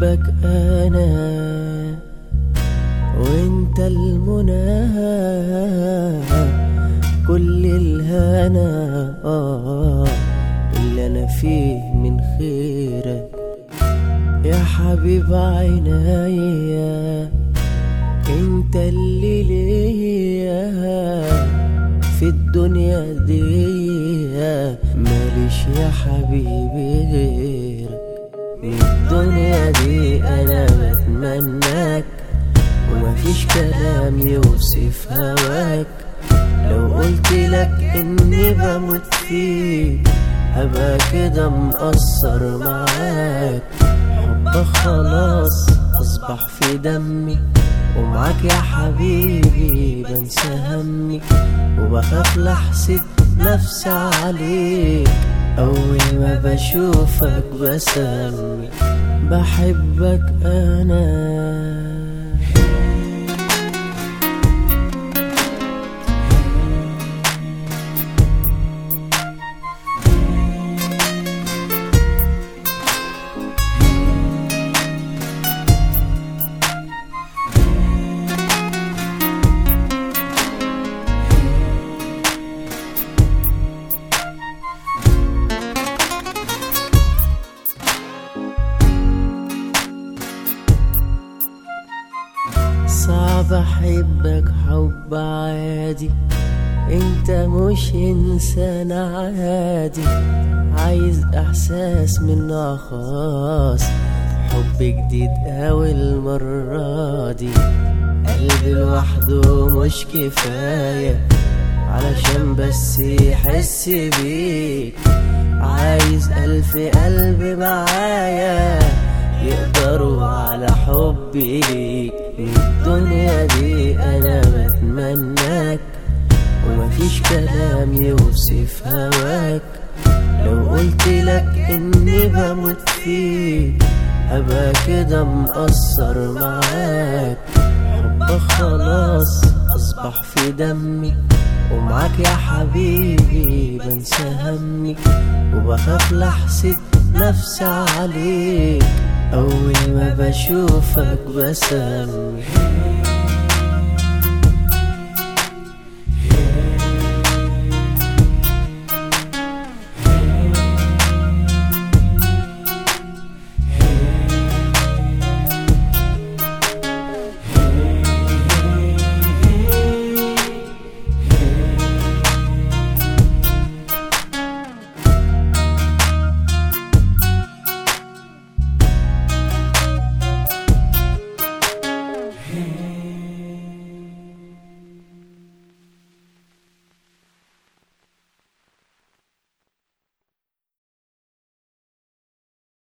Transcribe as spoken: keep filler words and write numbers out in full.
بحبك أنا وانت المنى، كل الهنا آه اللي انا فيه من خيرك يا حبيب عينيا. انت اللي ليا في الدنيا دي، ماليش يا حبيبي غيرك. من الدنيا دي انا بتمناك ومفيش كلام يوصف هواك. لو قلت لك اني بموت فيك هبقى كده مقصر معاك. حبك خلاص اصبح في دمي، ومعاك يا حبيبي بنسى همي، وبخاف لحسد نفسي عليك اول ما بشوفك بسمي. بحبك انا. صعب احبك حب عادي، انت مش انسان عادي. عايز احساس من خاص، حب جديد اول مرة دي. قلبي لوحده مش كفاية علشان بس يحس بيك. عايز الف قلب معايا يقدروا على حبي ليك. من الدنيا دي انا بتمناك ومفيش كلام يوصف هواك. لو قلت لك اني بموت فيك هبقى كده مقصر معاك. حبك خلاص اصبح في دمي، ومعاك يا حبيبي بنسى همي، وبخاف لحسد نفسي عليك اول ما بشوفك بسمي.